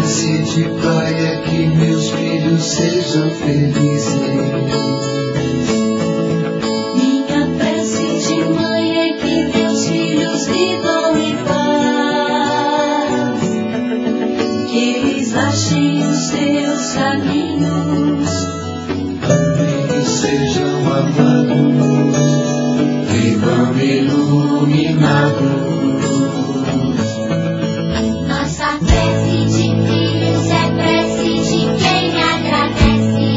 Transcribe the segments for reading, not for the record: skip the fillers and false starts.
prece de pai é que meus filhos sejam felizes. Minha prece de mãe é que meus filhos vivam em paz, que eles achem os seus caminhos, Amém, que sejam amados, vivam iluminados. Nossa prece de filhos é prece de quem agradece.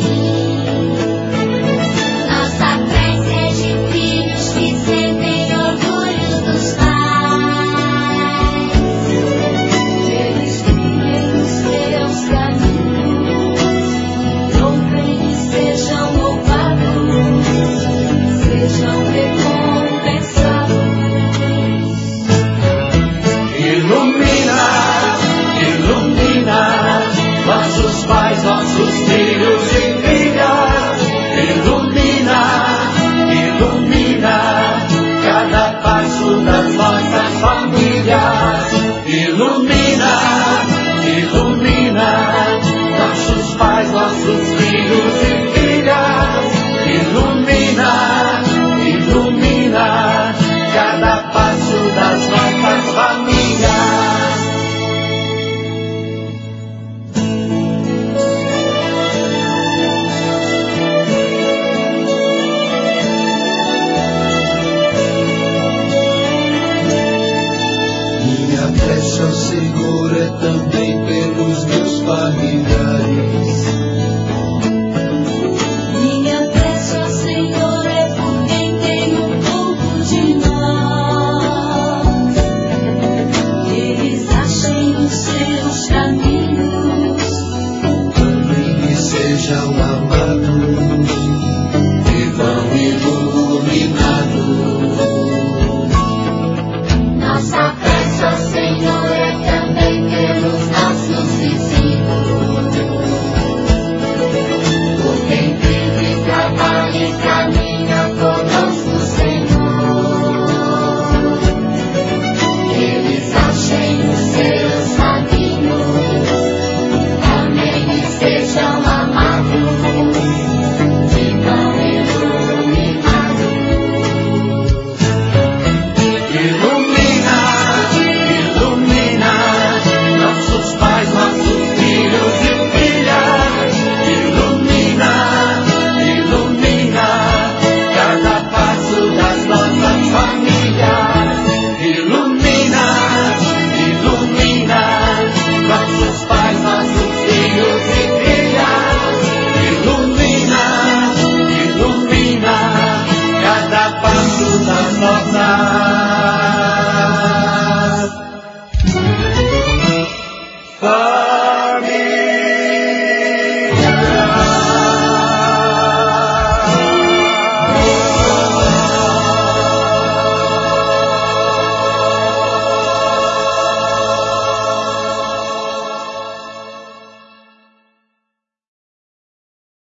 Nossa prece é de filhos que sentem orgulho dos pais. Eles criem os seus caminhos, louvem e sejam louvados, sejam recompensados. Ilumina, ilumina nossos pais, nossos filhos e filhas. Ilumina, ilumina cada passo das nossas famílias. Ilumina, ilumina nossos pais, nossos filhos e filhas. Ilumina, ilumina cada passo das nossas famílias. Minha prece ao Senhor é também pelos meus familiares. Minha prece ao Senhor é por quem tem um pouco de nós, que eles achem os seus caminhos, Amém, que sejam